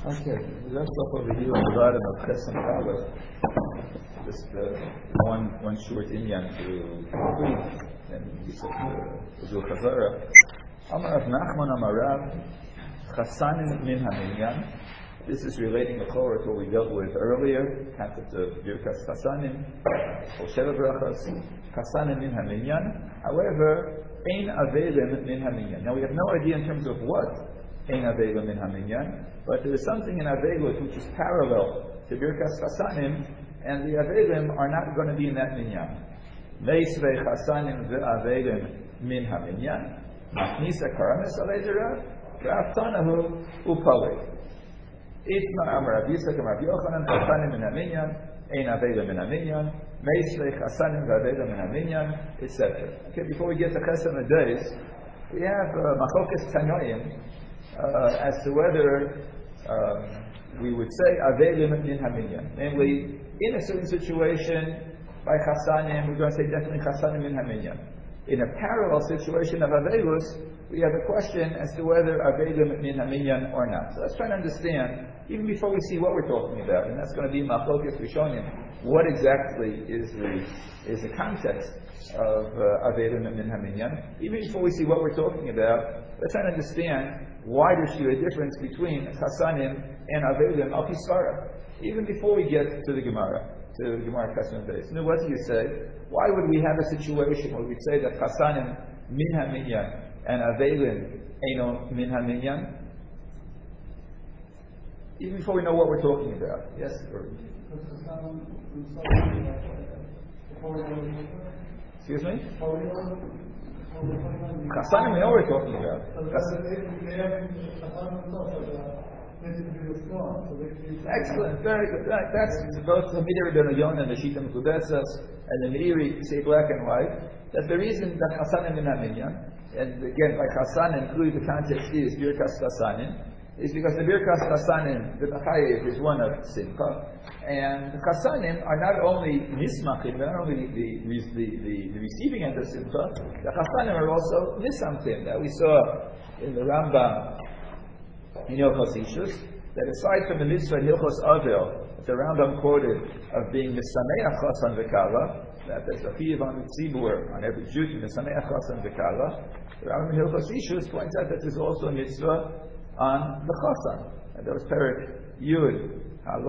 Okay, we left off over here on the bottom of Chesem Aleph. Just one short inyan to complete, and we said Zul Chazara. Amar Rav Nachman Amar Rav Chasanin min haminyan. This is relating the Torah to what we dealt with earlier, concept of Birkas Chasanim, or Sheva Brachas, Chasanim min haminyan. However, Ein Avelim min haminyan. Now we have no idea in terms of what Ein Avelim min haminyan, but there is something in Avelim which is parallel to Birkas Chasanim, and the Avelim are not going to be in that minyan. Meisvei Chasanim ve'Avelim min haminyan. Machnisa Karamis Aledera, Raftanahu Upale. Itma Amar Rav Yitzchak Amar Rav Yochanan Chasanim min haminyan, Ein Avelim min haminyan, Meisvei Chasanim ve'Avelim min haminyan, etc. Okay, before we get to Chesed Days, we have Machlokas Tanoim as to whether we would say Avelim min haminyan, namely in a certain situation by Chasanim, we're going to say definitely Chasanim min haminyan. In a parallel situation of Avelus, we have a question as to whether Avelim min haminyan or not. So let's try to understand, even before we see what we're talking about, and that's going to be Machlokas Rishonim, what exactly is the context of Avelim min haminyan. Even before we see what we're talking about, let's try to understand why there's a difference between Chasanim and Avelim al Piskara. Even before we get to the Gemara. To Gemara Chesed Beis. Now, what do you say? Why would we have a situation where we say that Chasanim min haminyan and Avelim eino min haminyan? Even before we know what we're talking about. Yes? Excuse me? Chasanim, we know what we're talking about. Excellent, very good. That's both the Midri Ben Ayon and the Shita Mekubesas and the Meiri say black and white. That the reason that Chasanim min haminyan, and again by Chasanim, including the context is Birkas Chasanim, is because the Birkas Chasanim, the Machayev is one of Simcha, and the Chasanim are not only Nismachim, not only the receiving end of Simcha, the Chasanim are also Nisamchim, that we saw in the Rambam in Hilchos Ishus, that aside from the mitzvah in Hilchos Avel, that the Rambam quoted of being Misameach Chasan V'Kala, that there's a chiyuv on the tzibur, on every Jew to Misameach Chasan V'Kala, the Rambam in Hilchos Ishus points out that there's also a mitzvah on the Chasan. And that was Perek Yud,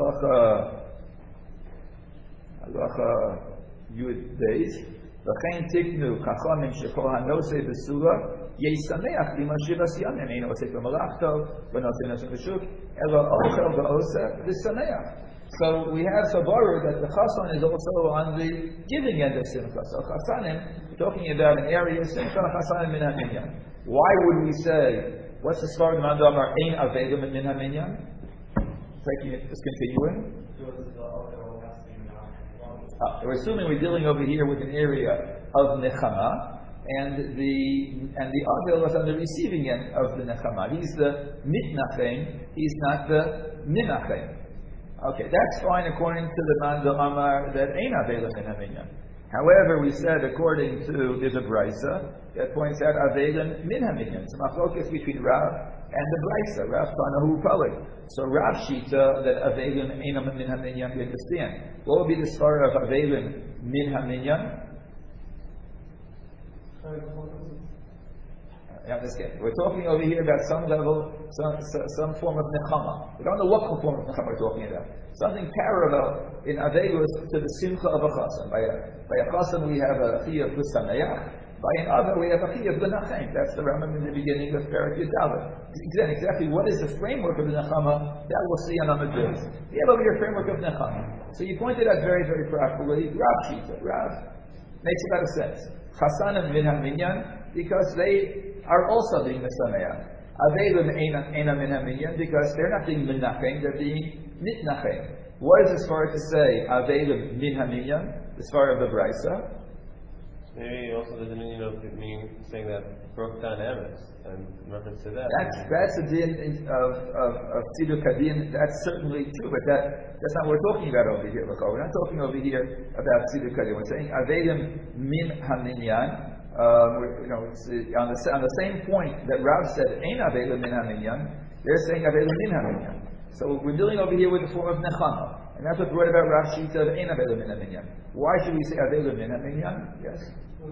Halacha Yud Beis, V'chein tiknu kachamim shekol hanosei b'sula, Yisameach b'ma shivas yamim, ein osek b'malachto, v'nosin osek b'shuk, elo ochel v'osa v'sameach. So we have Sabaru that the Chasan is also on the giving end of Simcha. So Chasanim, we're talking about an area of Simcha, Chasanim min haminyan. Why would we say, what's the Svar of Manda Amar, ein Avelim min haminyan? Taking it, just continuing. We're assuming we're dealing over here with an area of Nechama, and the Avel is on the receiving end of the Nechama. He's the Mitnachem, he's not the Minachem. Okay, that's fine according to the Manda Amar that ain't Avelim min haminyan. However, we said according to, there's a Brisa that points out Avelim min haminyan. It's a machlokas between Rav and the Brisa, Rav Tanahu Palik. So Rav Shita that Avelim ain't min haminyan, we understand. What would be the story of Avelim min haminyan? We're talking over here about some level, some form of nechama. We don't know what form of nechama we're talking about. Something parallel in Avelos to the simcha of a chasan. By a chasan we have a chiyuv b'sameach. By an other we have a chiyuv b'nachem. That's the Rambam in the beginning of Perek Yudaleh. Exactly what is the framework of the nechama that we'll see on Amud Beis. We have over here a framework of nechama. So you pointed out very, very properly. Rav Shita. Rav makes a lot of sense. Chasanim min haminyan, because they are also being Mesameach. Avelim eina min haminyan, because they're not being Menachem, they're being Mitnachem. What is the Sfar to say, Avelim min haminyan, the Sfar of the Brisa? Maybe also there's a meaning of saying that broke down Emes, and in reference to that. That's a din of Tziduk Kadin, that's certainly true, but that's not what we're talking about over here. We're not talking over here about Tziduk Kadin. We're saying Avelim min haminyan. It's on the same point that Rav said, "Ein Avelim min haminyan." They're saying Avelim min haminyan. So we're dealing over here with the form of nechama. And that's what brought about Rav Shita of Ein Avela Min HaMinyan. Why should we say Avela Min HaMinyan? Yes?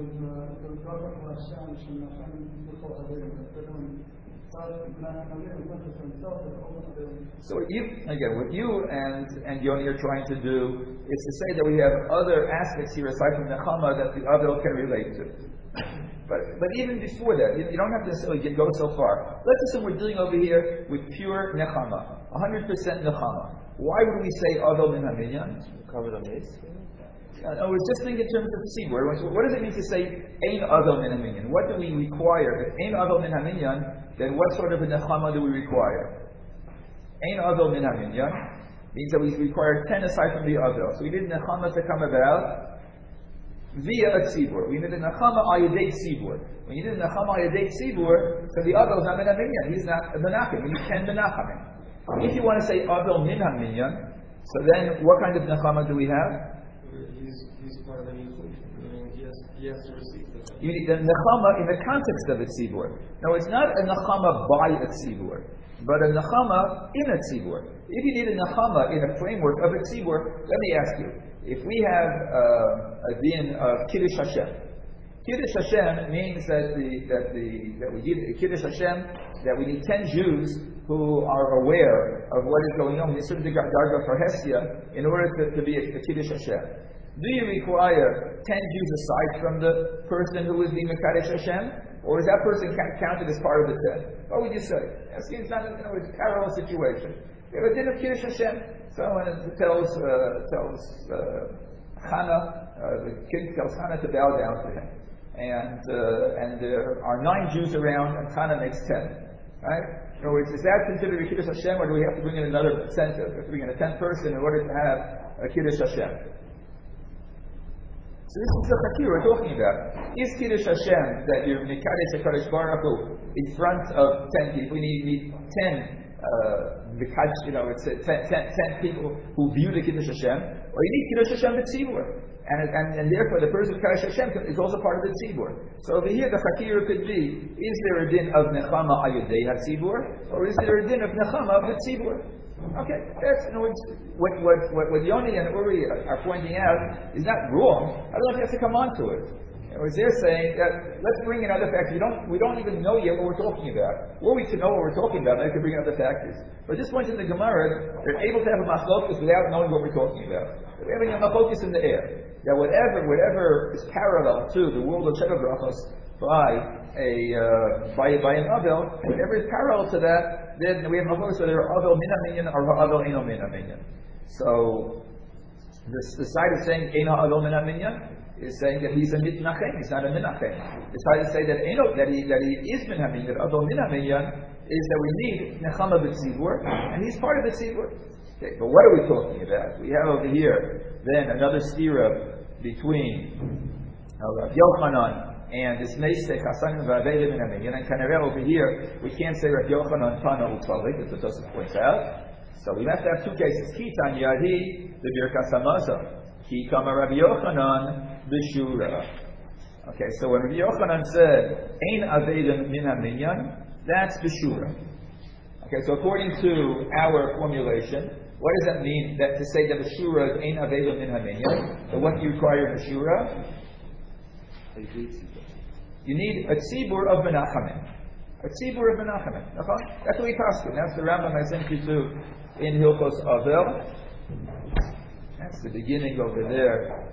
So what you and Yoni are trying to do is to say that we have other aspects here aside from nechama that the Avil can relate to. But even before that, you don't have to necessarily go so far. Let's assume we're dealing over here with pure nechama, 100% nechama. Why would we say Avil Min HaMinyan? Cover the mace? No, we're just thinking in terms of tzibur. What does it mean to say Ein Avil Min HaMinyan? What do we require? If Ein Avil Min HaMinyan, then what sort of a nechama do we require? Ein Avil Min HaMinyan means that we require 10 aside from the Avil. So we need nechama to come about via a tzibur. We need a nechama ayadei tzibur. When you need a nechama ayadei tzibur, so the Avil is not Min HaMinyan. He's not a menachem. We need 10 menachamim. If you want to say Avil Min HaMinyan, so then what kind of nechama do we have? He's part of the inclusion. He has to receive the You need the nechama in the context of a tzibur. Now it's not a nechama by a tzibur, but a nechama in a tzibur. If you need a nechama in a framework of a tzibur, let me ask you: if we have a din of Kiddush Hashem, Kiddush Hashem means that we need Kiddush Hashem, that we need 10 Jews who are aware of what is going on. We need the darga for Hestia in order to be a Kiddush Hashem. Do you require 10 Jews aside from the person who is being Mekadesh Hashem? Or is that person counted as part of the 10? What would you say? It's not it's a parallel situation. We have a din of Kiddush Hashem. Someone tells Hannah, the king tells Hannah to bow down to him. And there are 9 Jews around, and Hannah makes 10. Right? In other words, is that considered a Kiddush Hashem, or do we have to bring in another incentive? We have to bring in a 10th person in order to have a Kiddush Hashem. So this is the chakir we're talking about. Is Kiddush Hashem that you're Mekadesh HaKadosh Baruch Hu in front of 10 people? We need 10 10 people who view the Kiddush Hashem, or you need Kiddush Hashem b'tzibur. And therefore the person of Kiddush Hashem is also part of the tzibur. So over here the chakir could be, is there a din of nechama ayodei ha-tzibur, or is there a din of nechama b'tzibur? Okay, that's what Yoni and Uri are pointing out is not wrong. I don't know if you have to come on to it. They're saying that let's bring in other factors. We don't even know yet what we're talking about. Were we to know what we're talking about, then we could bring in other factors. But at this point in the Gemara, they're able to have a machlokus without knowing what we're talking about. We're having a machlokus in the air. That whatever is parallel to the world of Sheva Brachos by an Avil, whatever is parallel to that, then we have machlokus whether Avil Min HaMinyan or Avil Eino Min HaMinyan. So the side of saying Eino Avil Min HaMinyan is saying that he's a mitnachem, he's not a minachem. The side to say that he is min haminyan, that Avil Min HaMinyan is that we need nechama b'tzibur, and he's part of the tzibur. Okay, but what are we talking about? We have over here then another stira between Rav Yochanan and this Meisei Chasanim v'Aveilim Min HaMinyan, and Kanareh over here we can't say Rav Yochanan Tana U'Talik, as the Tosafot points out. So we have to have two cases. Kitan Yahi the Birkas Hamazon, Ki Kama Rav Yochanan b'Shura. Okay, so when Rav Yochanan said Ein Aveilim Min HaMinyan, that's b'Shura. Okay, so according to our formulation, what does that mean? That to say that the shura is ein aveilim min haminyan. So what do you require in a shura? You need a tzibur of menachamim. A tzibur of menachamim. That's what we pass to. That's the Rambam I sent you to in Hilchos Avil. That's the beginning over there.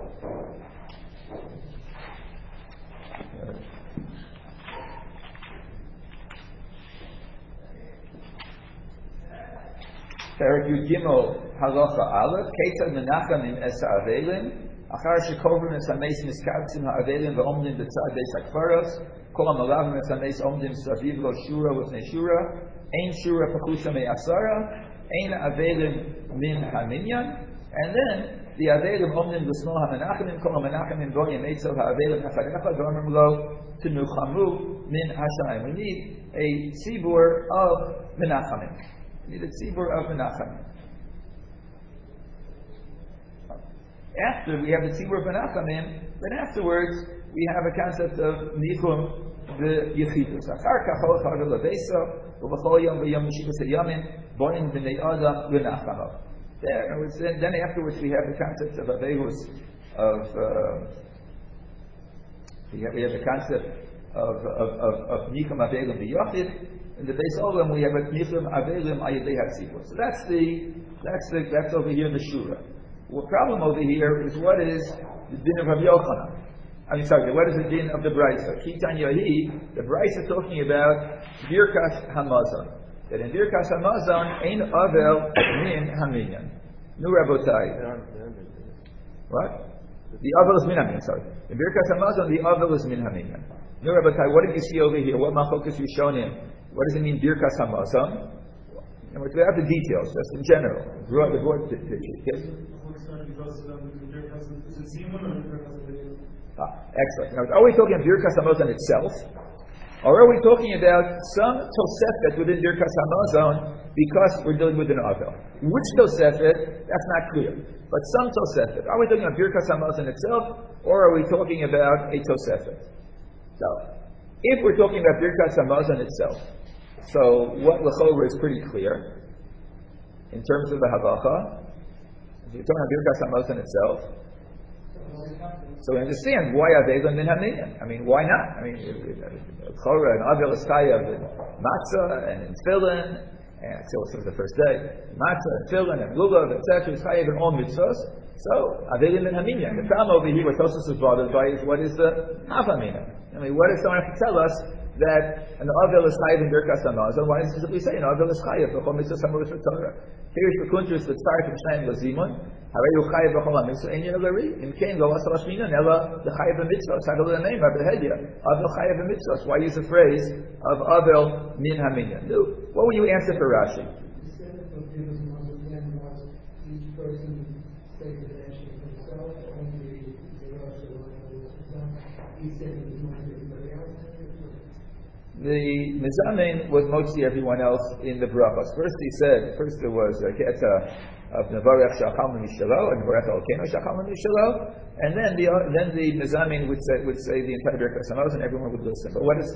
Perek Yud Gimel Halacha Aleph Ketzad Menachamim Es Ha'Avelim Achar Shekovrim Es Hameis Miskabtzim Ha'Avelim Ve'omdim B'tzad Beis HaKfaros Kol HaMalavim Es Hameis Omdim Saviv Lo Shura L'fnei Shura Ein Shura Pachusa Me'asara Ein Avelim Min HaMinyan. And then the Avelim Omdim B'smol HaMenachimim Kol HaMenachimim Bo Yemetzav Ha'Avelim Hacharecha V'omrim Lo Tenuchamu Min Hashamayim. We need a tzibur of Menachamim. We need a tzibur of Menachem. After we have the tzibur of Menachem, then afterwards we have a concept of nichum the Yechidus. Achar kachol chagel lebeso, uvachol yom v'yom yeshivas hayamin, bonim b'nei adam l'nachamav. Then afterwards we have the concept of avehus, we have the concept of nicham avelim b'yachid. In the base olam we have a nicham avelim ayidei hatzibur. So that's over here in the shura. The problem over here is what is the din of Rabbi Yochanan? What is the din of the Brisa? Kitan Yahi, the Brisa is talking about Birkas Hamazon. That in Birkas Hamazon, Ein Avel Min Haminyan. Nu Rabotai. What? The Avel is Min Haminyan, sorry. In Birkas Hamazon, the Avel is Min Haminyan. Nu Rabotai, what did you see over here? What Machokas you shown him? What does it mean, Birkas Hamazon? And without the details, just in general. The broad picture. Yes? Excellent. Now, are we talking about Birkas Hamazon itself? Or are we talking about some Tosefet within Birkas Hamazon because we're dealing with an Avel? Which Tosefet? That's not clear. But some Tosefet. Are we talking about Birkas Hamazon itself? Or are we talking about a Tosefet? So, if we're talking about Birkas Hamazon itself, so what L'chorah is pretty clear in terms of the halacha. If you're talking about Birkas Hamazon itself, so we understand why Avelim min Haminyan. I mean, why not? I mean, L'chorah and Avel is chayav in matzah and in tefillin, and until it was the first day, matzah and tefillin and lulav, etc. is chayav in all mitzvahs. So Avelim min Haminyan. The problem over here, what Tosfos is bothered by, is what is the Havamina? I mean, what if someone has to tell us that an Avel is chayav in Birkas Hamazon? Why does it simply say an Avel is chayav b'chol mitzvah samuris v'torah? Here is the kuntrus the tzar from Shnayim Lazimun. Hareyu chayav b'chol mitzvah ein yelari. In kain lo asal hashmina nela the chayav b'mitzvah. Sagel the name Abehedya. Avel chayav b'mitzvah. Why use the phrase of Avel min Haminyan? What would you answer for Rashi? The Mizamin was mostly everyone else in the brachas. First there was a keta of Nevarech Shachal Mishalo and Nevarech Elkeinu Shachal Mishalo, and then the Mizamin would say the entire Birkas Hamazon and everyone would listen. But what is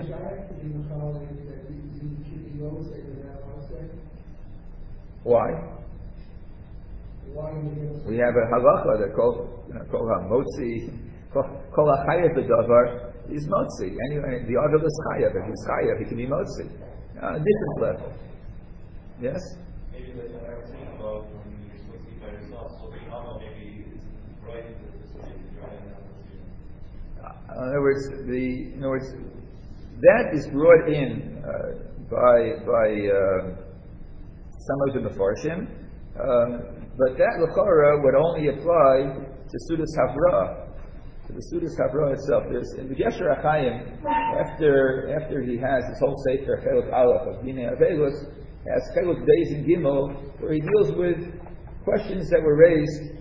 Why? We have a halacha that called Hamotzi, Kol HaChayev B'Davar is motzi. Anyway, the Avel is chayav. If he's chayav, he can be motzi. On a different level. Yes? Maybe like I was thinking about when you're supposed to be by yourself, so the Avel maybe is right in other words, that is brought in by some of the Mefarshim, but that L'chorah would only apply to Sudas Havrah. To the Sudas Havrah itself. There's in the Gesher HaChaim, after he has his whole Sefer Chelek Aleph of Dinei Avelus, has Chelek Beis and Gimel, where he deals with questions that were raised,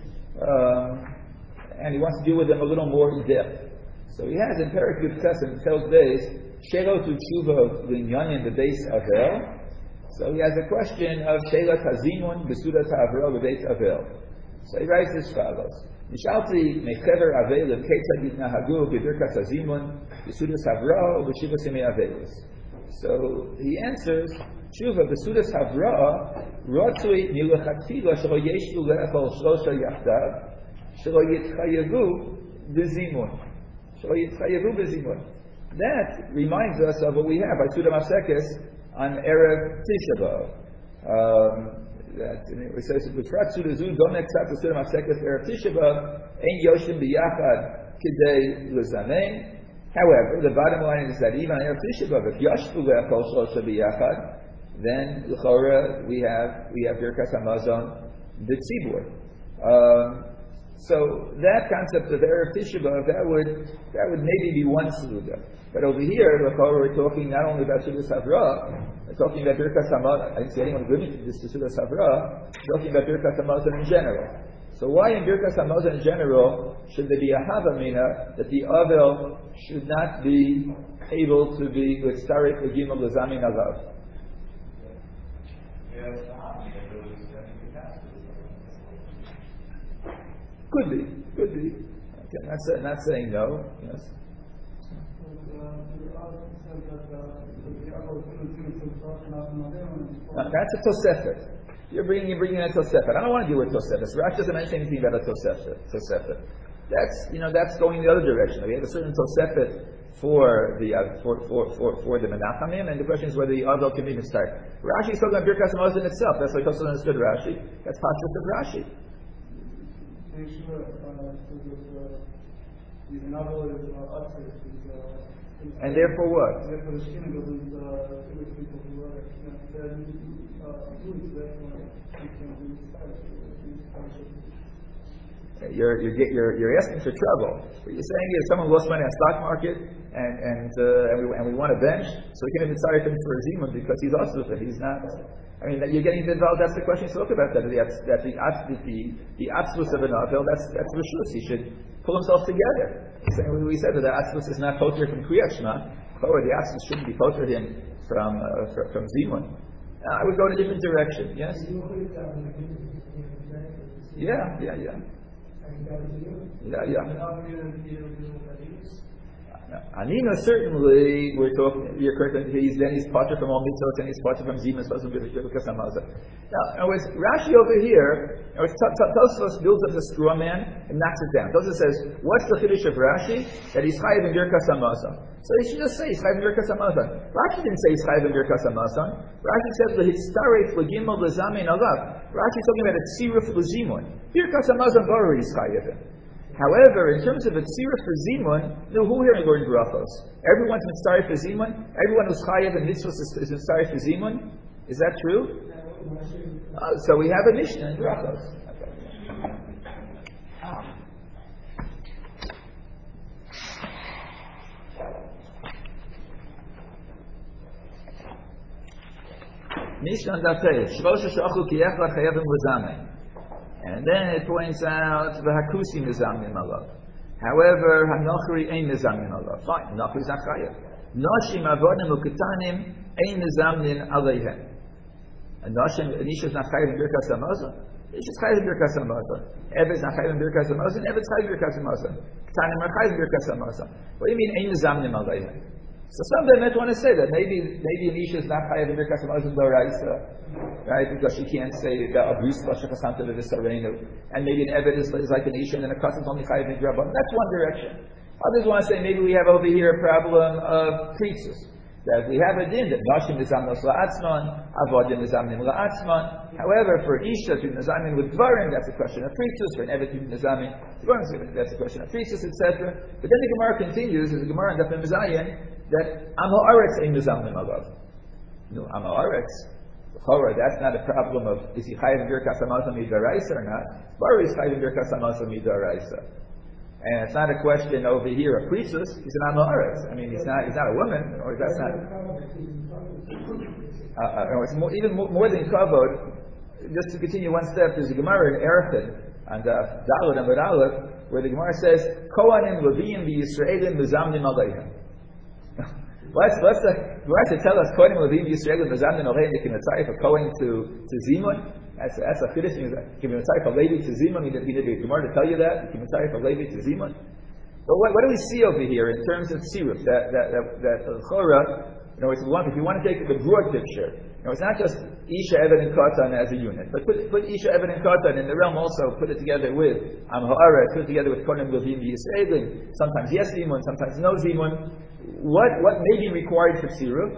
and he wants to deal with them a little more in depth. So he has in Perek Yud Ches and Chelek Beis, Shelo to Tshuva L'Inyanim the Beis Avel. So he has a question of Shelat Hazimun B'Sudas Havrah B'Beis Avel. So he writes as follows. Nishalti mechever avelim ketzad yitnahagu b'birkas hazimun b'sudas havrah u'b'shivas yemei avelus. So he answers, Tshuva b'sudas havrah rotzui milechatchila shelo yeshu le'echol shlosha yachdav shelo yitchayevu b'zimun. Shelo yitchayevu b'zimun. That reminds us of what we have by Suda Masekes on Erev Tisha B'Av. That it says B'Trat Suda Zu don't accept the Suda Masekes Erev Tisha B'Av Ein Yoshim B'Yachad Kidei L'Zamein. However, the bottom line is that even on Erev Tisha B'Av, if Yashvu Le'Achol Shlosha B'Yachad, then L'Chorah we have Birkas Hamazon B'Tzibur. So that concept of Erev Tisha B'Av, that would maybe be one Suda. But over here, L'Chorah, we're talking not only about Sudas Havrah, we're talking about Birkas Hamazon. I didn't see anyone limiting this to Sudas Havrah. We're talking about Birkas Hamazon in general. So why in Birkas Hamazon in general should there be a Havamina that the Avel should not be able to be with Starik L'Gimel L'Zamin Alav? Could be. Okay, not saying no. Yes. That's a Tosefet. You're bringing in a Tosefet. I don't want to deal with Tosefet. Rashi doesn't mention anything about a Tosefet. That's going the other direction. We have a certain Tosefet for the Menachamim, and the question is whether the Adel can even start. Rashi is talking about Birkas Hamazon itself. That's why Tosefet understood Rashi. That's Pashtus of Rashi. And therefore what? You're asking for trouble. What you're saying is someone lost money on the stock market and we want a bench, so we can even start him for a zimun because he's also he's not. I mean, you're getting involved. That's the question. So look about that. That the absolute of an avel. That's rishus. He should pull himself together. We said that the absolute is not poter from kriyat shema, or the absolute shouldn't be poter him from zimun. I would go in a different direction. Yes. Yeah. Anina certainly we're talking. You're correct. He's potter from all mitzvot and he's potter from zimus because Hamazon. Now, Rashi over here, Tosfos builds up the straw man and knocks it down. Tosfos says, "What's the chiddush of Rashi? That he's chayiv in birkas Hamazon." So he should just say he's chayiv in birkas Hamazon. Rashi didn't say he's chayiv in birkas Hamazon. Rashi says the hitzaref legimel lezamin alav. Rashi is talking about a tziruf lezimun. Birkas Hamazon baruch he's chayiv in. However, in terms of a tzira for zimun, who here learned brachos? Everyone's mitzvah for zimun. Everyone who's chayav and mitzvahs is mitzvah for zimun. Is that true? So we have a mishnah in brachos. Mishnah dafei shlosh shachu kiyechla chayavim lezamen. And then it points out the hakusi mizamim alav. However, hanochri ein mizamim alav. Fine, hanochri is not chayav. Noshim avodim uketanim ein mizamim aleihem. And noshim, an isha is not chayav in birkas hamazon. Isha is chayav in birkas hamazon. Eved is not chayav in birkas hamazon. Eved is chayav in birkas hamazon. Ketanim are chayav in birkas hamazon. What do you mean ein mizamim aleihem? So some of them might want to say that maybe an isha is not chayav in birkas hamazon d'oraisa. Right, because she can't say the abuse l'shachasanta v'visarenu, and maybe an eved is like an isha, and then a cousin's only chayiv in grabban. That's one direction. Others want to say maybe we have over here a problem of priestess. That we have a din that nashim nizamnos la'atzman, avodim nizamnim la'atzman. However, for isha to nizamin with dvarim, that's a question of priestess. For an eved to nizamin, that's a question of priestess, etc. But then the Gemara continues, as the Gemara in Daf Mezayin, that am ha'aretz ein nizamnim alav. No, am ha'aretz. That's not a problem of is he chayiv in birkas hamazon midaraisa or not. Baruch is chayiv in birkas hamazon midaraisa, and it's not a question over here of priestess. He's an am ha'aretz. I mean, he's not a woman, or that's not. It's even more than kavod. Just to continue one step, there's a Gemara in Erechid and Daled and Aleph where the Gemara says Kohanim Leviyim v'Yisraelim v'Zamnim Aleihim. What's the Gemara to tell us Kohanim Levim Yisrael V'Zamnim Aleihim they can apply for Kohen to Zimun? That's a chiddush. Can you apply for Levi to Zimun? He did the Gemara to tell you that. You can apply for Levi to Zimun. But what do we see over here in terms of tziruf? That chora, if you want to take the broad picture, it's not just Isha, Eved, and Katan as a unit, but put Isha, Eved, and Katan in the realm also. Put it together with Am Ha'aretz. Put it together with Kohanim Levim Yisraelim. Sometimes yes Zimun, sometimes no Zimun. What may be required for tziruf?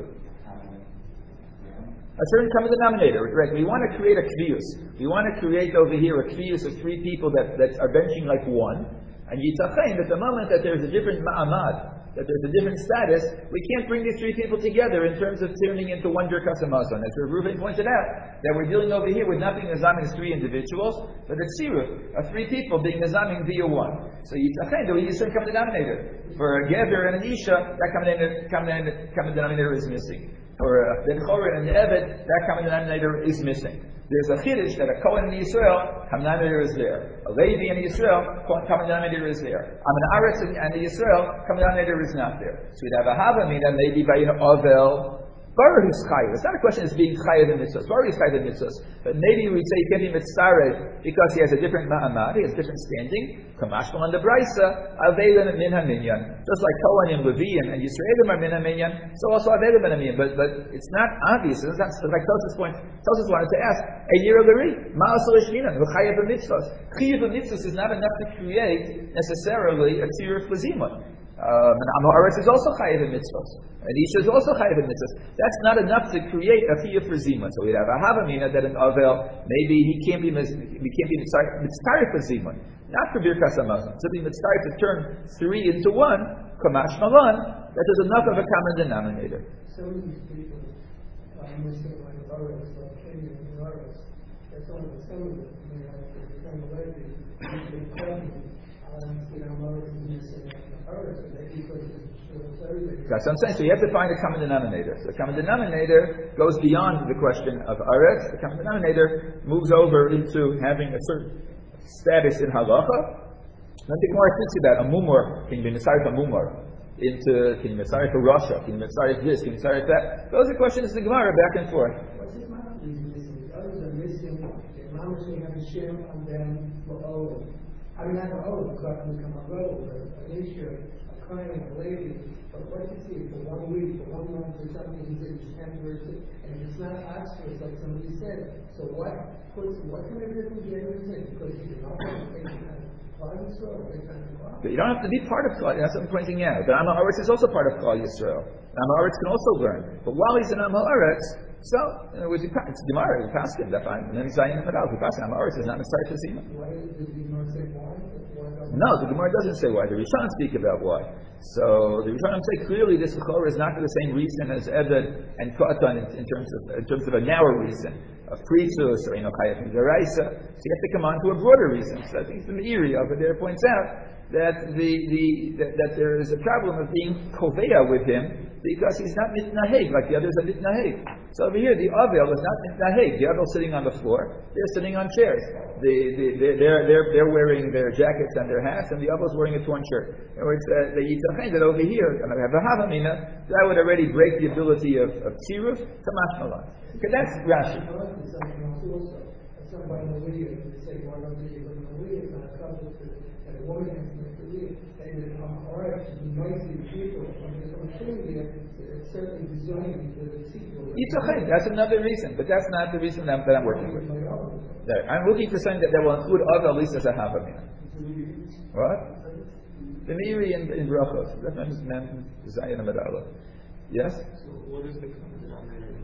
A certain common denominator, right? We want to create a kviyus. We want to create over here a kviyus of three people that are benching like one. And yitachain, at the moment that there's a different ma'amad, that there's a different status, we can't bring these three people together in terms of turning into one birkas hamazon. As Reuven pointed out, that we're dealing over here with not being nizamin as three individuals, but a tziruf of three people being nizamin via one. So yitachain, there is a certain common denominator. For a gever and an isha, that common denominator is missing. For a ben chora and an eved, that common denominator is missing. There's a chiddush that a Kohen in Yisrael, common denominator is there. A Levi in Yisrael, common denominator is there. Am Ha'aretz and the Yisrael, common denominator is not there. So we'd have a Havamina, maybe by an Ovel, Baruch is chayiv. It's not a question of being chayiv in mitzvahs. Baruch is chayiv in mitzvahs. But maybe we'd say he can't be mitzvah because he has a different ma'amad, he has a different standing. Kamashmal on the brisa, avelim min haminyan. Just like Kohanim, Leviim, and Yisraelim are min haminyan, so also avelim min haminyan. But it's not obvious. It's not like Tosfos point. Tosfos wanted to ask, a year lari, ma'asol ishminan, who chayiv in mitzvahs. Chayiv in mitzvahs is not enough to create necessarily a tziruf l'zimun. Amoritz is also chayiv in mitzvahs, and Isha is also chayiv in mitzvahs. That's not enough to create a chiyuv for zimun. So we'd have a havamina that an avel maybe he can't be mitzvah for zimun, not for birkas hamazon. To be mitzvah to turn 3 into 1, kamash malan, that there's enough of a common denominator. Some of these people, Muslim like Aretz, like Kenyan and Aretz, that's only some of them. They have to become a lady, they tell me, Aretz is missing Aretz, and they keep that's what I'm saying. So you have to find a common denominator. So the common denominator goes beyond the question of Aretz. The common denominator moves over into having a certain status in halacha. Then the Gemara thinks about a mumar, can you be mitzaref a mumar? Into, can you mitzaref a rasha? Can you mitzaref this? Can you mitzaref that? Those are questions of the Gemara back and forth. What's his mom missing? The others are missing. The mom is have a shim on them for old. I mean, not for old, because I can become a road, an issue, a client, a lady. But what you see for 1 week, for 1 month, or something, it's temporary, and it's not obvious, like somebody said. So what kind of difference do you think? Because you don't have to take Klal Yisrael, but you don't have to be part of Klal. That's what I'm pointing out. The Am Haaretz is also part of Klal Yisrael. Am Haaretz can also learn. But while he's in Am Haaretz, so it's Gemara, we passed him. That's fine. And then Zayin and Medal, we passed him. Am Haaretz is not necessary for Zima. Why did the Gemara say why? No, the Gemara doesn't say why. The Rishonim speak about why. So the Rishonim say clearly this Chorah is not for the same reason as Eved and Katan in terms of a narrow reason of Pritzus or Chayav and Deraisa. So you have to come on to a broader reason. So I think the Meiri over there points out that that there is a problem of being koveya with him because he's not mitnaheg like the others are mitnaheg. So over here the Avel is not mitnaheg. The Avel sitting on the floor, they're sitting on chairs. They're wearing their jackets and their hats, and the Avel's wearing a torn shirt. In other words, the Yitzchak that over here, and I have a havamina, that would already break the ability of tziruf to mashmalah. Okay, that's Rashi. Somebody in the league, they say, why don't you go in the league? It's not accomplished, and a woman has to make the league. And all right, you might see people, I'm saying here, it's certainly designed for the sequel. That's another reason, but that's not the reason that I'm working with. I'm looking for something that will include other at least as a havamina. What? The Meiri in Brachos. That meant Zayin and Medala. Yes? So what is the common denominator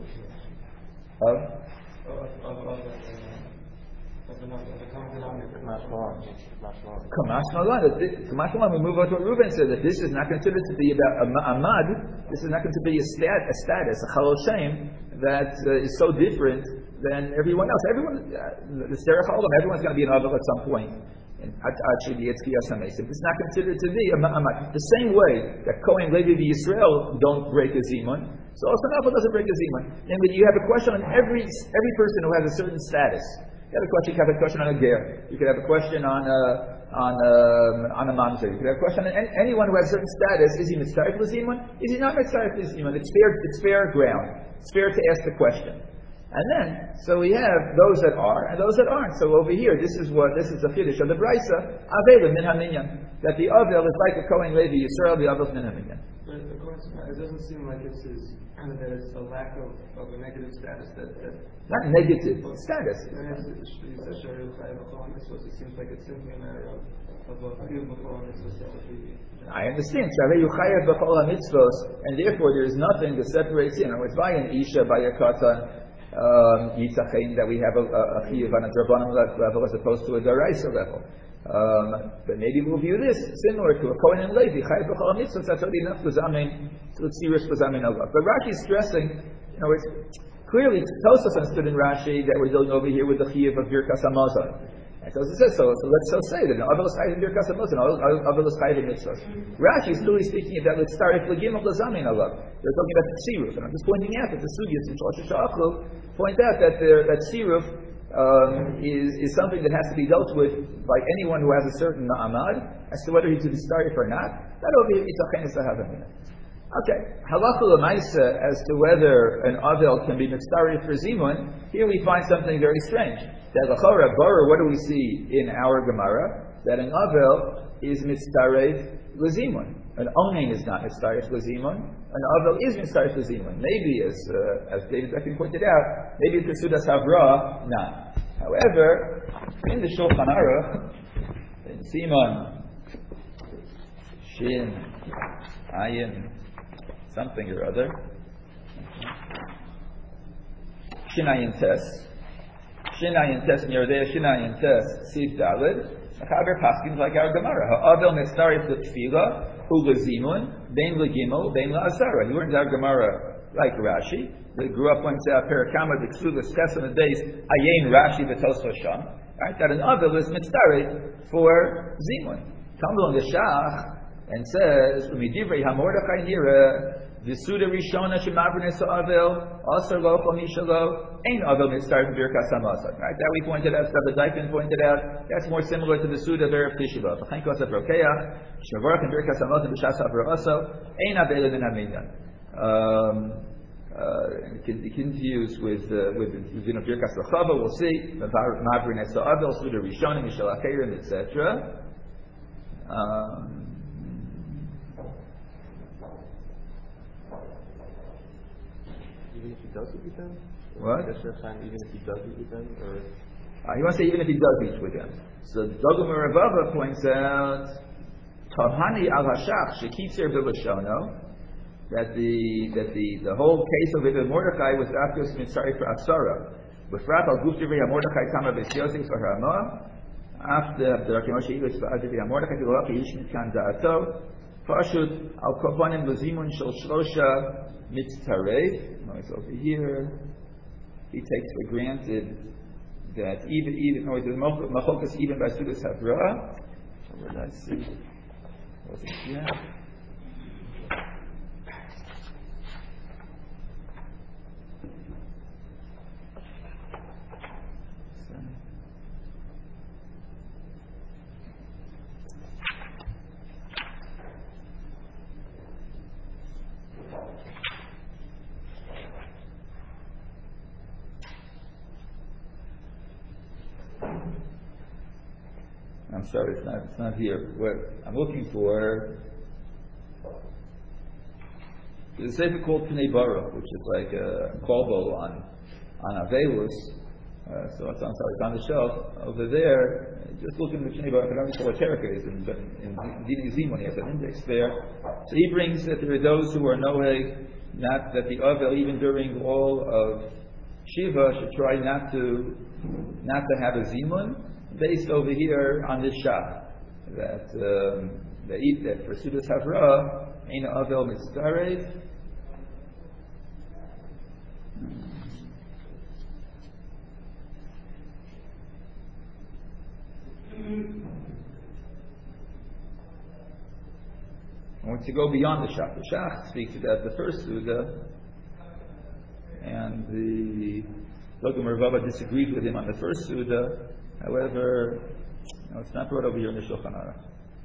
Kamash Malan, we move on to what Reuben said, that this is not considered to be about a ma'amad, this is not considered to be a status, a chalol shem, that is so different than everyone else. The Serach Olam, everyone's going to be an Avel at some point. It's not considered to be a ma'amad. The same way that Kohen Levi Yisrael don't break a zimun, so also an Avel doesn't break a zimun. And when you have a question on every person who has a certain status. You could have a question on a ger. You could have a question on a mamzer. You could have a question on anyone who has a certain status. Is he mitzvah l'zimun? Is he not mitzvah l'zimun? It's fair ground. It's fair to ask the question. And then, so we have those that are and those that aren't. So over here, this is a chiddush of the brisa. Avela min haminyan. That the avel is like a Kohen Levi Yisrael. The avel is min haminyan. But it doesn't seem like it's a lack of a negative status that not negative status. It seems like it's simply a matter of a few before I understand. And therefore there is nothing that separates, it's by an Isha, by a Katan, Yitzchain, that we have a Chiyuv on a Drabanim level as opposed to a Daraisa level. But maybe we'll view this similar to a Kohen and Levi. Chayav b'chol mitzvos. That's already enough to tzirus b'zamin Allah. But Rashi is stressing, clearly Tosfos understood in Rashi that we're dealing over here with the chiyuv of Birkas Hamazon. And Tosfos says so. So let's say that Avel is chayav in Birkas Hamazon, Avel is chayav in mitzvos. Rashi is clearly speaking about let's start at L'gimel L'zamin Allah. They're talking about the tziruf, and I'm just pointing out that the sugyas in Shlosh Sha'achlu point out that tziruf is something that has to be dealt with by anyone who has a certain ma'amad as to whether he's to be started or not. That over here, Yitzchain is a havamina. Okay, halacha l'maisa as to whether an avel can be mitzaref for zimun. Here we find something very strange. That l'chora barer, what do we see in our Gemara? That an avel is mitzaref l'zimun. An onen is not mitzaref l'zimun. An avel is mitzaref l'zimun. Maybe, as David Beckman pointed out, maybe in Pesudas Havra, not. However, in the Shulchan Aruch, in Siman, Shin, Ayin, something or other, Shin Ayin Tes, near there, Shin Ayin Tes, Siv Dalid, Chaber Paskins like our Gemara. Ha'avel mitzaref l'tfila, hu l'zimun, bein l'gimel, bein l'azara. He learns our Gemara like Rashi. The grew up points out Perakama the Ksuvas Tes on the days Ayin Rashi v'Tosfos Sham. Right, that an avel is mitzaref for zimun. Comes on the Shach and says, "Umidivrei haMordechai nira v'suda rishona shemavrenes ha'avel asar lo kol mishalo ein avel mitzaref b'birkas hamazon." Right, that we pointed out. Rabbi Daikin pointed out. That's more similar to the suda of Erev Tisha B'av. V'chein kosav rokeach shemavorach and birkas hamazon b'shas havra aso ein avel min haminyan. It continues with Birkas Rachava. We'll see Mavrin Esa'avel, Suda Rishonim, Mishal Acherim, etc. Even if he does eat with them? What? Even if he does eat with them, or He wants to say even if he does eat with them. So Dogum Ravava points out Tavhani al Hashach Shekitzer B'Lashono. That the whole case of Ibn Mordechai was after mitzaref for Asara. B'frat al guf divrei Mordechai tama b'siyosik for Hama. After the Rav Moshe Ilis ba'ad divrei Mordechai v'lo yish mitkan da'ato. Pashut al korbanim l'zimun shel shlosha mitzaref. No, it's over here. He takes for granted that even or the machokas even by Sudas Havra. Where did I see? Was it here? I'm sorry, it's not here. What I'm looking for is a sefer called Pnei Baruch, which is like a kolbo on Avelus. So it's on the shelf over there. Just looking at Pnei Baruch, I don't recall what Terika is in Dini Zimun. He has an index there. So he brings that there are those who are noheg, not that the Avel even during all of Shiva should try not to have a Zimun. Based over here on this shah, that they eat that for Sudas Havra, Ein Avel Mitzaref. I want to go beyond the shah. The shah speaks about the first Suda, and the Dogum Ravava disagreed with him on the first Suda. However, it's not brought over here in the Shulchan Aruch.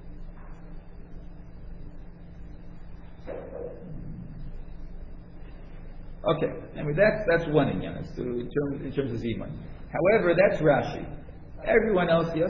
Okay, and with that's one inyan in terms of Zimun. However, that's Rashi. Everyone else, yes?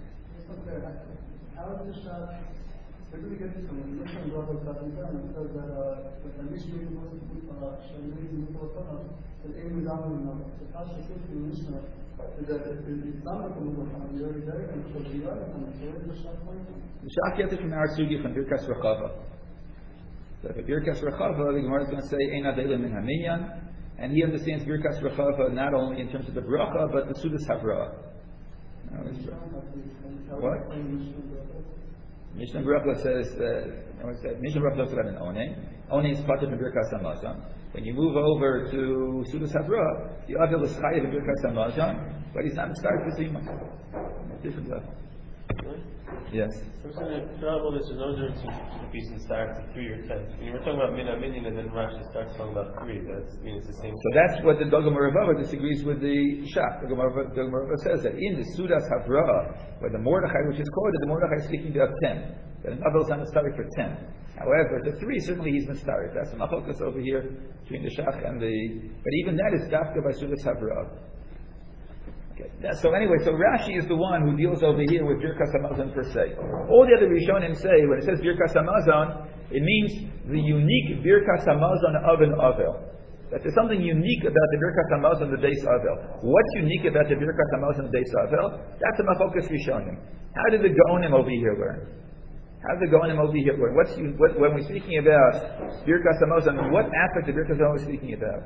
How is the shot? Where do we get this from? The Mishnah brought up that it says that the Mishnah was Shalmei Mutorah, that Ein Mizamu Nama. The Pasha says in the Mishnah is that it's not like a Mutorah, you're already there, and so you are, and so where is the shot coming from? The shot gets it from our Sugi from Birkas Rachava. So if Birkas Rachava, the Gemara is going to say Ein Adelim Min Haminyan, and he understands Birkas Rachava not only in terms of the bracha, but the Sudas Havra. What? Mishnah Baruch says Mishnah Baruch talks about an onen. Onen is part of the Birkas Hamazon. When you move over to Sudas Havra, the Avel is chayav in Birkas Hamazon, but he's not started with Zimun. Different level. Yes. Throughout all this, there's no difference between peace and starts at 3 or 10. When we're talking about Mina Minyan and then Rashi starts talking about 3, that's means it's the same. So that's what the Dogma Ravava disagrees with the Shach. Dogma Ravava says that in the Sudas Havra, where the Mordechai, which is quoted, the Mordechai is speaking about 10. That an Avel is not Mistarik for 10. However, the 3, certainly he's Mistarik. That's the Machokas over here between the Shach and the... But even that is Dafka by Sudas Havra. Okay. So anyway, so Rashi is the one who deals over here with Birkas Hamazon per se. All the other Rishonim say, when it says Birkas Hamazon, it means the unique Birkas Hamazon of an Avel. That there's something unique about the Birkas Hamazon, the Beis Avel. What's unique about the Birkas Hamazon, the Beis Avel? That's a Machokas Rishonim. How did the Gaonim over here learn? How did the Gaonim over here learn? When we're speaking about Birkas Hamazon, what aspect of Birkas Hamazon are we speaking about?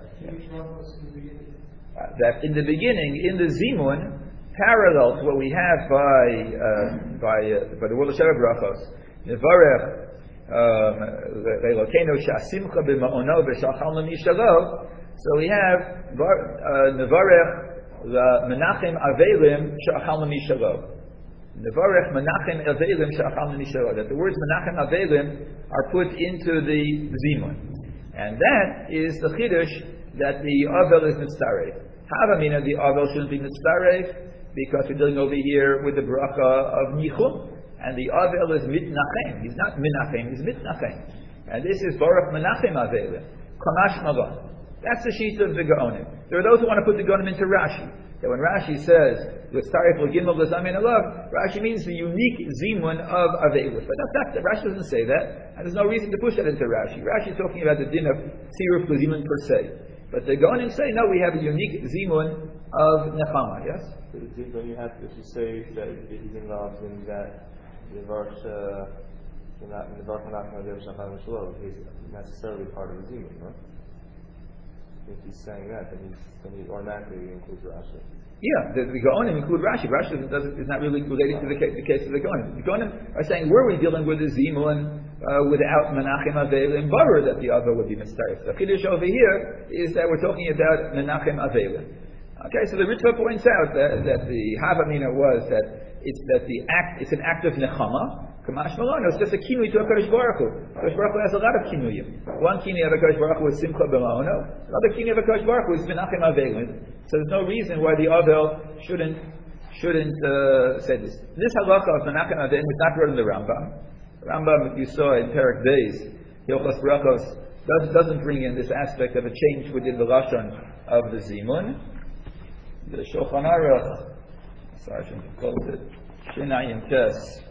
That in the beginning, in the Zimun, parallel to what we have by the word of Sheva Brachos, Nevarech Leilokenu Shasimcha b'Ma'ono v'Shachalnu Mishalo. So we have Nevarech Menachem Avelim Shachalnu Mishalo. Nevarech Menachem Avelim Shachalnu Mishalo. That the words Menachem Avelim are put into the Zimun, and that is the Chiddush that the Avel is Mitzareh. Havamina, the Avel shouldn't be Mitzareh, because we're dealing over here with the bracha of Nichum, and the Avel is Mitnachem. He's not Menachem, he's Mitnachem. And this is Baruch Menachem Avelim. Kamash Malon. That's the sheet of the Gaonim. There are those who want to put the Gaonim into Rashi. That when Rashi says, L'tzarech l'gimel l'zamin alav, Rashi means the unique zimun of Avelis. But that's not, Rashi doesn't say that, and there's no reason to push that into Rashi. Rashi is talking about the din of tziruf l'zimun per se. But the Gaonim say, no, we have a unique zimun of Nechama, yes? Don't you have to, if you say that he's involved in that, the Varsh Hanachim he's necessarily part of the zimun, no? If he's saying that, then he automatically includes Rashi. Yeah, the Gaonim include Rashi. Rashi is not really related to the case of the Gaonim. The Gaonim are saying, were we dealing with the Zimun without Menachem Avelim, Baruch that the Avel would be Mitzaref. The Chiddush over here is that we're talking about Menachem Avelim. Okay, so the Ritva points out that the Havamina was that it's an act of Nechama. Kamash Malon, it's just a kinui to HaKadosh Baruch Hu. HaKadosh Baruch Hu has a lot of kinuyim. One kinui of HaKadosh Baruch Hu is Simcha B'Ma'ono. Another kinui of HaKadosh Baruch Hu is Menachem Avelim. So there's no reason why the Avel shouldn't say this. This halacha of Menachem Avelim is not brought in the Rambam. Rambam, you saw in Perek Beis, Hilchos Brachos, doesn't bring in this aspect of a change within the Lashon of the Zimun. The Shulchan Aruch, sorry, I shouldn't have closed it. Shinayim Tes.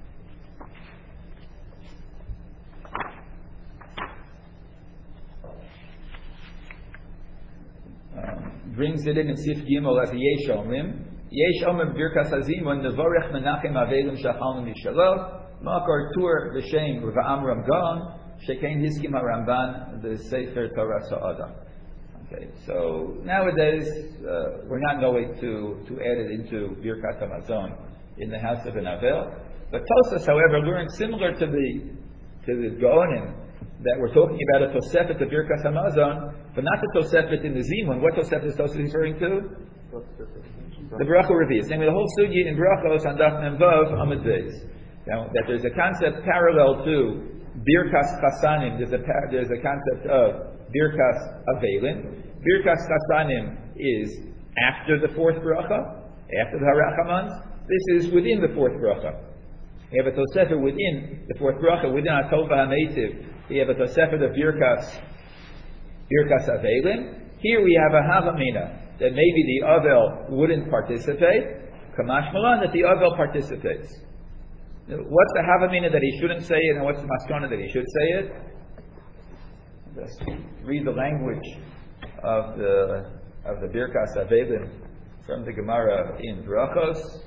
Brings it in Sif Gimel as a Yesh Omrim. Yesh Omrim Birkas Hazimun Nevarech Menachem Avelim Shachalnu Mishalo Makar Tur V'Shem R'Va'am Ramgan Shekein Hiskim HaRamban the Sefer Torah Sa'ada. Okay, so nowadays we're not going to add it into Birkat Hamazon in the house of an Avel. But Tosas, however, learned similar to the Gaonim, that we're talking about a Tosefet of Birkas Hamazon, but not the Tosefet in the Zimun. What Tosefet is Tosefet referring to? The Bracha Revi'is. Namely, the whole sugya in Brachos on Daf Mem Vav Amud Beis. Now, that there's a concept parallel to Birkas Chasanim. There's a concept of Birkas Avelim. Birkas Chasanim is after the fourth Bracha, after the Harachamans. This is within the fourth Bracha. We have a Tosefet within the fourth Bracha, within Atova HaMeitiv. We have a Tosefet of Birkas Avelim. Here we have a Havamina that maybe the Avel wouldn't participate. Kamash Malan that the Avel participates. What's the Havamina that he shouldn't say it, and what's the Maskana that he should say it? Just read the language of the Birkas Avelim from the Gemara in Brachos.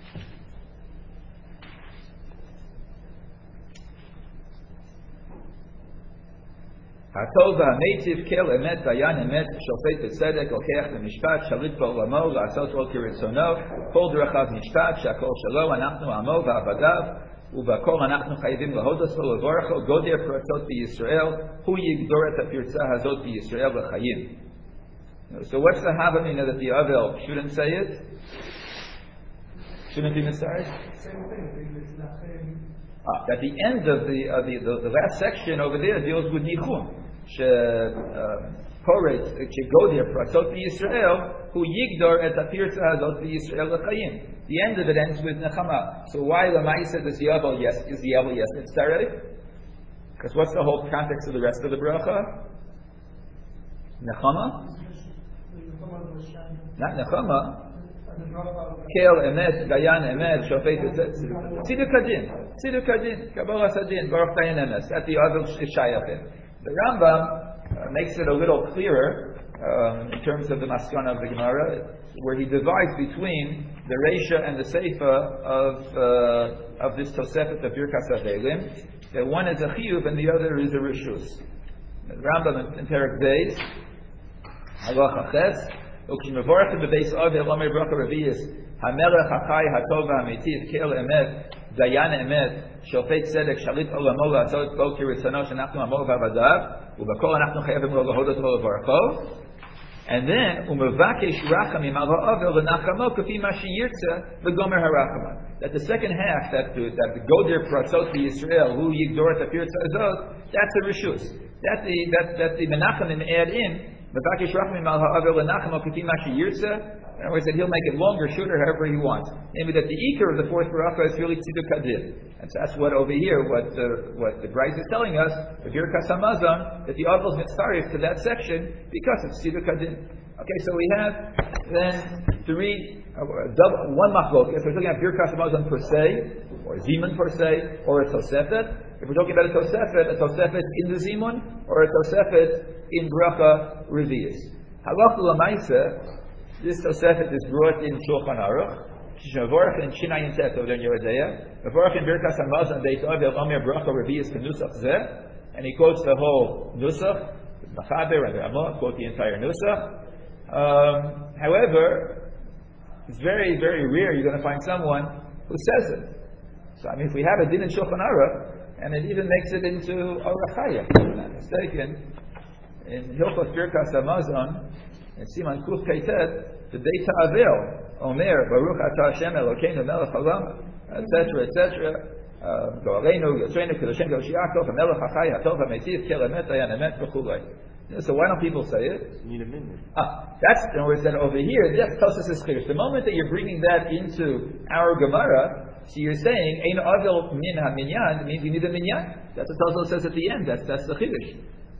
Hatova native kel emet dayan emet shofet tzedek okeach b'mishpat shalit b'olamo la'asot ol kiritzono kol d'rachav mishpat shakol shalo anachnu amo v'abadav ubakol anachnu chayivim lahodos lo levorcho goder pratzot b'Yisrael hu yigdor et ha'pirtza hazot b'Yisrael l'chayim. So what's the Havamina that the Avel shouldn't say it? Shouldn't be Mitzaref? Same thing, it's Nachem. At the end of the last section over there deals with Nichum. Poret, Shegodir, Pratzot Yisrael, who Yigdor et Apirza Hazot Yisrael L'Chayim. The end of it ends with Nechama. So why Lamaisa does Yavel yes Mitzaref? Because what's the whole context of the rest of the bracha? Nechama? Not Nechama. Kel Emet, Dayan Emet, Shofet Tziduk Hadin, Kabbalah Sadin, Baruch Dayan Emes. At the other Shayachim. The Rambam makes it a little clearer in terms of the Maskana of the Gemara, where he divides between the Reisha and the Seifa of this Tosefet of Birkas Avelim. That one is a Chiyuv and the other is a Rishus. The Rambam in Perek Beis, Halacha Ches. Ukshmevorach bebeis Avel Omer Bracha Revius Hamelech Hachai Hatov Hamitiv Kel Emet Dayan Emet Shofet Tzedek Shalit Olamo La'asot Bo Kiritzano Shenachnu Amo V'Avadav Ubakol Anachnu Chayavim Lo Lahodot Lo Levarcho. And then Umevakesh Rachamim Al Ha'avel L'Nachamo Kafi Ma Sheyirtza V'Gomer HaRachama. That the second half, that the Goder Pratzot Yisrael Hu Yigdor Et Apirza Azot, that's a Rishus. That the Menachamim add in. In other words, that he'll make it longer, shorter, however he wants. Maybe that the Iker of the fourth bracha is really Tziduk Hadin. And so that's what over here, what the Bryce is telling us, the Birkas Hamazon, that the Avos Mitzaref to that section because it's Tziduk Hadin. Okay, so we have then one machlok. If we're talking about Birkas Hamazon per se, or Zimun per se, or a Tosefet. If we're talking about a Tosefet in the Zimun, or a Tosefet in Bracha Revius. Halacha L'Maisa, this Tosefet is brought in Shulchan Aruch, Shmevorach in Shinayin Tet over there in Yeridea, Mevorach in Birkas Hamazon Beit Avel Omer Bracha Revius Kenusach Zeh, and he quotes the whole Nusach, the Machaber and the Ramah, quote the entire Nusach. However, it's very, very rare you're going to find someone who says it. So, if we have a din in Shulchan Aruch, and it even makes it into Orach Chaya, if I'm not mistaken, in Hilchot Birkas Hamazon, in Siman Kuf Keitet, the Beit Avel, Omer, Baruch Atah Hashem Elokeinu Melech Haolam, etc. Go'aleinu, Yotreinu, Kedoshim, Kedosh Yaakov, Melech HaChai, Hatov HaMeitiv, Kel Emet, Dayan Emet, V'chulei. So why don't people say it? You need a minion. That's in other words that over here. Yes, Tosas is clear. The moment that you're bringing that into our Gemara, so you're saying Ein Avel Min HaMinyan means you need a minyan. That's what Tosas says at the end. That's the chiddush.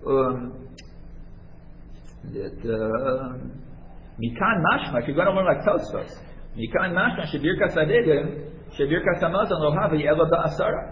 Mikan Mashma. If you're going to learn like Tosas, Mikan Mashma Shebirkas Avelim Shebirkas Hamazon Lo Havi Ela Ba'asara.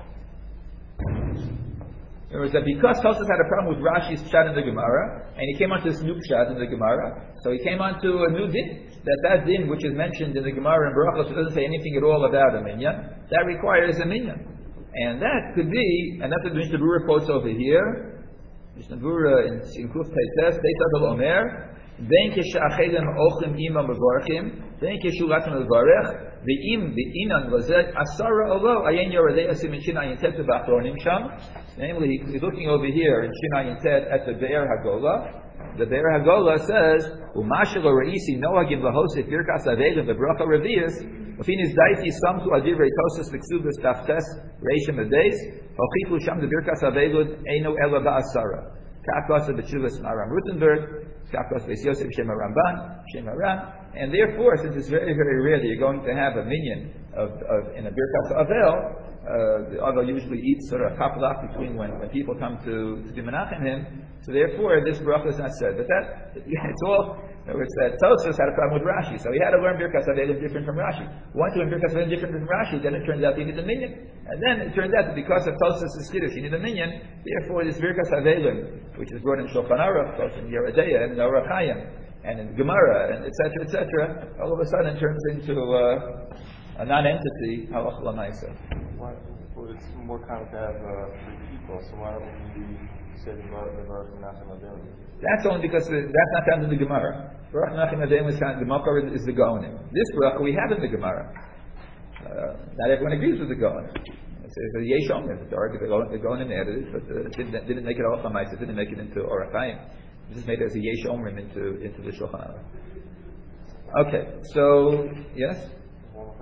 In other words, that because Tosas had a problem with Rashi's pshat in the Gemara, and he came onto this new pshat in the Gemara, so he came onto a new din. That din which is mentioned in the Gemara in Barachos, it doesn't say anything at all about a minyan. That requires a minyan, and that could be, and that's what the Mishnah Berurah quotes over here. Mishnah Berurah in Kuf Teites, Beit Avel Omer, Ben Kesha'achelim Ochim Imam Mevarchim, Ben Keshulatim Mevarech, Ve'im Lazet Asara Olo Ayin Yoredei Asim in Shinayin Tet B'Achronim Sham. Namely, he's looking over here in Shinayin Tet at the Be'er Hagola. The Be'er Hagola says, Umashel Reisi Noagim Lahosef Birkas Avelim Bebracha Revius. Ufinis Daiti Samtu Adivrei Tosas V'Ksubas Taftes Reishim Adeis. Hochifu Sham the Birkas Avelim Eino Ela Ba'asara. Kakos of the Chuvas Maram Rutenberg. Kakos Beis Yosef Shem Ramban Shem Aram. And therefore, since it's very, very rare that you're going to have a minyan in a Birkas Avel, the Avel usually eats sort of a kaplach between when people come to be menachem him. So therefore, this bracha is not said. But it's all. In other words, that Tosfos had a problem with Rashi, so he had to learn Birkas Avelim different from Rashi. Once you learn Birkas Avelim different from Rashi, then it turns out you need a minyan. And then it turns out that because of Tosfos' chiddush, you need a minyan. Therefore, this Birkas Avelim, which is brought in Shulchan Aruch, both in Yeridea and in Orach Chayim, and in Gemara, and etc., all of a sudden turns into a non-entity, halach l'maisa. Well, it's more common to have three people, so why don't we say the Baruch Menachem Adelim? That's only because that's not found in the Gemara. Baruch Menachem Adelim is found, the Makar is the Gaonim. This Baruch we have in the Gemara. Not everyone agrees with the Gaonim. It's a Yesh Omer, the Gaonim added it, but didn't make it halach l'maisa, didn't make it into Orach Chayim. Just made it as a Yesh Omrim into the Shulchan Aruch. Okay, so yes. One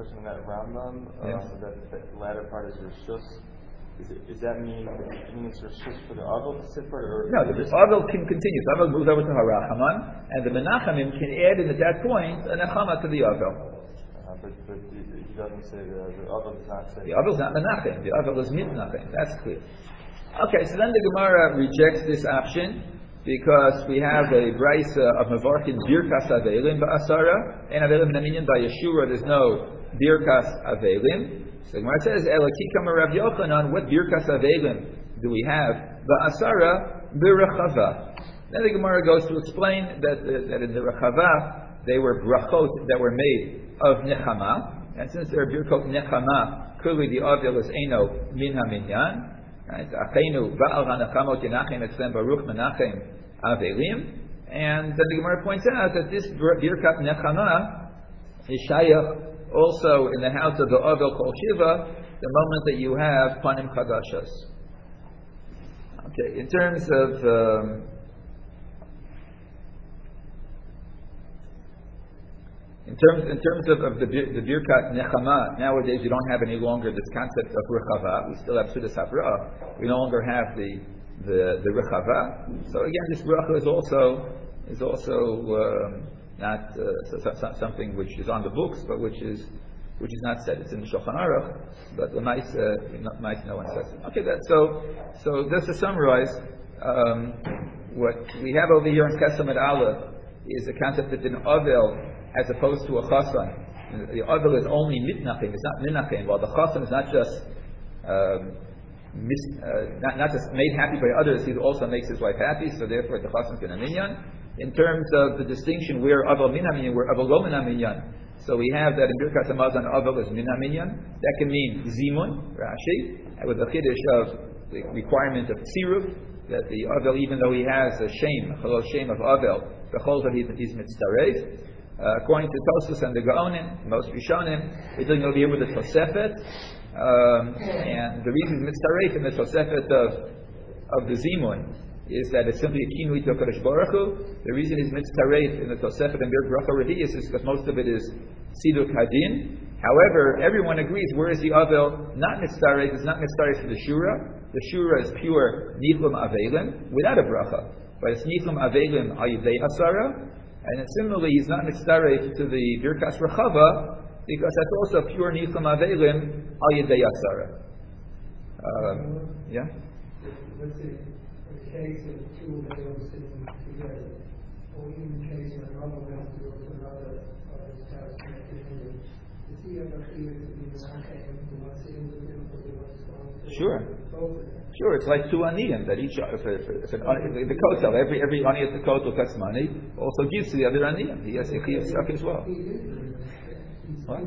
question on that Rambam. Yes. That latter part is Rishus. Does that mean it's Rishus for the Avel to sit for it? No, the Avel can continue. The Avel moves over to Harachaman, and the Menachamim can add in at that point a Nechama to the Avel. But he doesn't say the Avel does not say. The Avel is not Menachem. The Avel is Mitnachem. That's clear. Okay, so then the Gemara rejects this option because we have a brisa of Mevarkin Birkas Avelim Ba'asara and Avelim Naminyan by Yeshua. There's no Birkas Avelim. So the Gemara says, Elakikam Rav Yochanan, what Birkas Avelim do we have? Ba'asara Birachava. Then the Gemara goes to explain that in the Rachava they were brachot that were made of Nechama, and since there are Birkot Nechama, clearly the Avil is Eino Min HaMinyan. Right? Achenu Ba'al HaNechamot Yenachem Etzlem Baruch Menachem Avelim. And then the Gemara points out that this Birkat Nechama is Shayach also in the house of the Avil Kol Shiva, the moment that you have Panim Chadashas. Okay, in terms of In terms of the Birkat Nechama, nowadays you don't have any longer this concept of Rechava. We still have Sudas Havra'ah. We no longer have the Rechava. So again, this Bracha is also not something which is on the books, but which is not said. It's in the Shulchan Aruch, but the mice no one says it. Okay, so just to summarize, what we have over here in Kesem et Aleph is the concept that an Avel, as opposed to a Chasan, the Avel is only Mitnachem, it's not Minachem, while the Chasan is not just not just made happy by others, he also makes his wife happy, so therefore the Chasan is been a minyan. In terms of the distinction where Avel Min HaMinyan, where Avel Lo Min HaMinyan, so we have that in Birkat Hamazon Avel is Min HaMinyan. That can mean Zimun, Rashi, and with the Chiddush of the requirement of Tziruf, that the Avel, even though he has a shame, a chalol shame of Avel, the chol that he's mitzaref. According to Tosfos and the Gaonim, most Rishonim, we're dealing over here with the Tosefet, and the reason mitzaref in the Tosefet of the Zimun is that it's simply a kinui to HaKadosh Baruch Hu. The reason is mitzaref in the Tosefet and Bir Bracha Revi'is is because most of it is Siduk Hadin. However, everyone agrees, where is the Avel not mitzaref? It's not mitzaref for the Shura. The Shura is pure Nichum Avelim without a Bracha, but it's Nichum Avelim Ayidei Asara. And similarly, he's not mitzaref to the Birkas Rechava because that's also pure Nichum Avelim Al Yedei Asara. Yeah? Let's say a case of two Avelim sitting together, or even a case where another will have to go to another house to make it in. Is he ever clear to be Menachem, who wants to in with him, or who wants to go to Sure. both of them? Sure, it's like two aniyim that each the kotel, every ani at the kotel takes money, also gives to the other aniyim. He has a chiyuv stuff as well. What?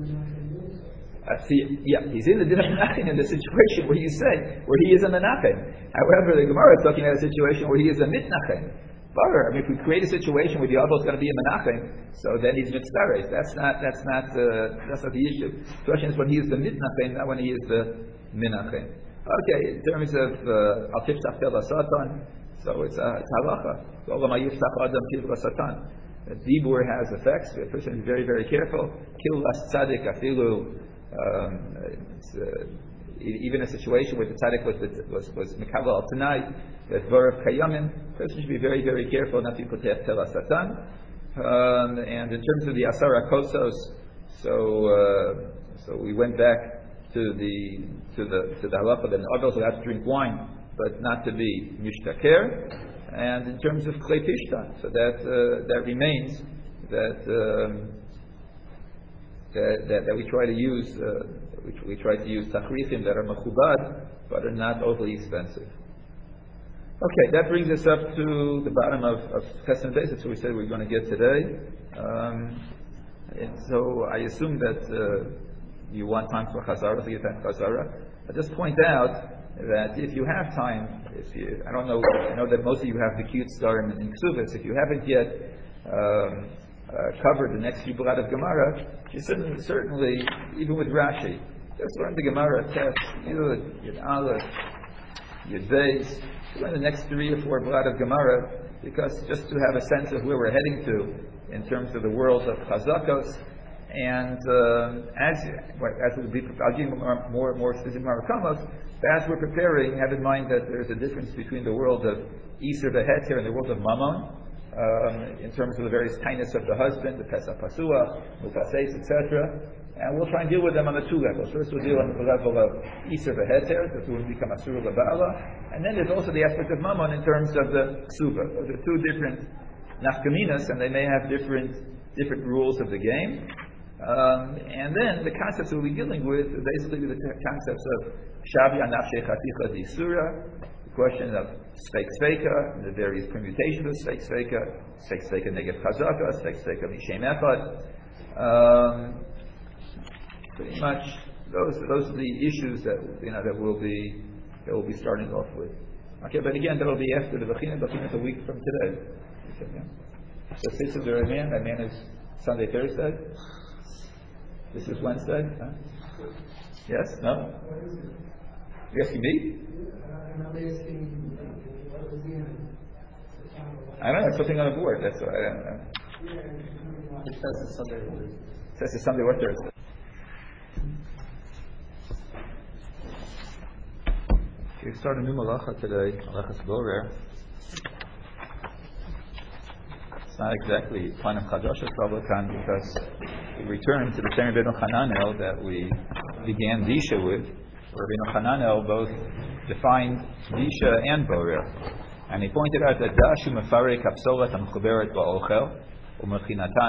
He's in the din of Menachem in the situation where you say where he is a Menachem. However, the Gemara is talking about a situation where he is a Mitnachem. If we create a situation where the Avel is going to be a Menachem, so then he's mitzaref. That's not the issue. The question is when he is the Mitnachem, not when he is the Menachem. Okay, in terms of Al Tiftach Tel Satan, so it's halacha. Dibur has effects. A person is very, very careful. Kill las tzaddik afilu. Even a situation where the tzaddik was mekabel al tanai, that varav kayamim. A person should be very, very careful not to put tel satan. And in terms of the asara kosos, so we went back to the halacha that an adult will have to drink wine, but not to be mishtaker. And in terms of klei pishtan, so that remains that we try to use tachrichim that are machubad but are not overly expensive. Okay, that brings us up to the bottom of Chesed Beis. That's what we said we're going to get today. And so I assume that you want time for Chazara, so you have Chazara. I'll just point out that if you have time, I know that most of you have the cute star in Ksubis. If you haven't yet covered the next few blot of Gemara, you certainly, even with Rashi, just learn the Gemara test, Yud Aleph, Yud Beis, learn the next 3 or 4 blot of Gemara, because just to have a sense of where we're heading to in terms of the world of Chazakos, And as we'll be, I'll give you more specific Marakamas, but as we're preparing, have in mind that there's a difference between the world of Iser Veheter and the world of Mammon, in terms of the various kindness of the husband, the Pesach Pasua, Mufaseis, etc. And we'll try and deal with them on the two levels. First, we'll deal on the level of Iser Veheter, that will become Asura Labala, and then there's also the aspect of Mammon in terms of the Ksuba. Those are two different nafkaminas, and they may have different rules of the game. And then the concepts we'll be dealing with are basically the concepts of Shavi Anafshe Chaticha D'Isura, the question of Sveik Sveika, and the various permutations of Sveik Sveika Negev Chazaka, Sveik Sveika Mishem Echad. Pretty much, those are the issues that we'll be starting off with. Okay, but again, that'll be after the Bechina a week from today. So Sitz of the Rayman, that man is Sunday, Thursday. This is Wednesday. Huh? Yes? No? You asking me? I'm asking what was the end. I don't know. It's something on the board. That's what I don't know. It says it's Sunday or Thursday. It says it's Sunday or Thursday. We start a new malacha today, Malachas Borer. It's not exactly Planim Chadashas Rabbakan, because we return to the same Rabbeinu Hananel that we began Disha with. Rabbeinu Hananel both defined Disha and Borer. And he pointed out that Dashu Mefarek Hapsolat HaMechuberet Ba'ochel U'Mechinatan